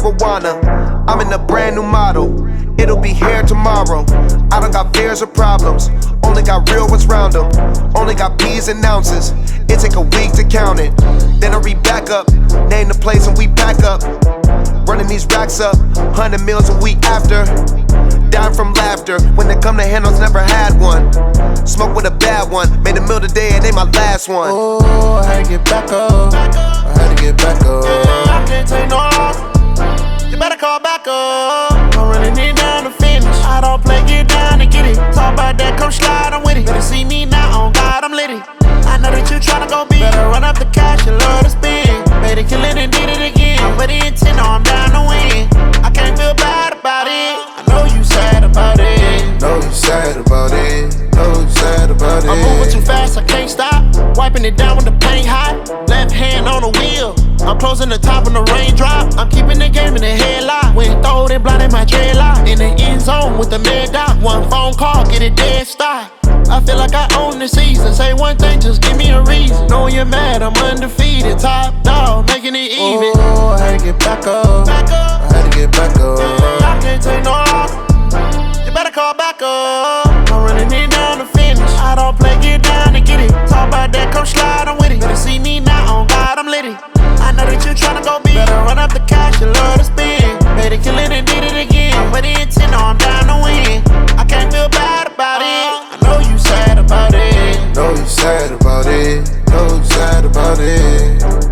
marijuana. I'm in a brand new model, it'll be here tomorrow. I don't got fears or problems, only got real ones round them. Only got P's and ounces, it take a week to count it. Then I read back up, name the place and we pack up. Running these racks up, 100 meals a week after. Dying from laughter, when they come to handles, never had one. Smoke with a bad one, made a meal today, it ain't my last one. Oh, I had to get back up, I had to get back up. I can't take no loss, you better call back up. I'm running it down to finish, I don't play, get down and get it. Talk about that, come slide, I'm with it. Better see me now, on God, I'm litty. I know that you tryna go big, better run up the cash, you love to spend. Made it, kill it and did it again. I'm with the intent, no, I'm down to win. I can't feel bad about it, I know you sad about it. Know you sad about it, know you sad about it. I'm moving too fast, I can't stop. Wiping it down with the paint hot. Left hand on the wheel, I'm closing the top when the raindrop. I'm keeping the game in the headlock. When throwed and blinded my dreadlock. In the end zone with the mad dot. One phone call, get it dead stop. I feel like I own the season. Say one thing, just give me a reason. Knowing you're mad, I'm undefeated. Top dog, making it even. Oh, I had to get back up, I had to get back up. I can't take no loss, you better call back up. I'm running it down to finish, I don't play, get down and get it. Talk about that, come slide, I'm with it. Better see me now, on God, I'm litty. I know that you tryna go big, better run up the cash, you love to spend. Made it, kill it and did it again. I'm with the intent, no, I'm down to win. I can't feel bad about it, I know you sad about it. Know you sad about it, know you sad about it.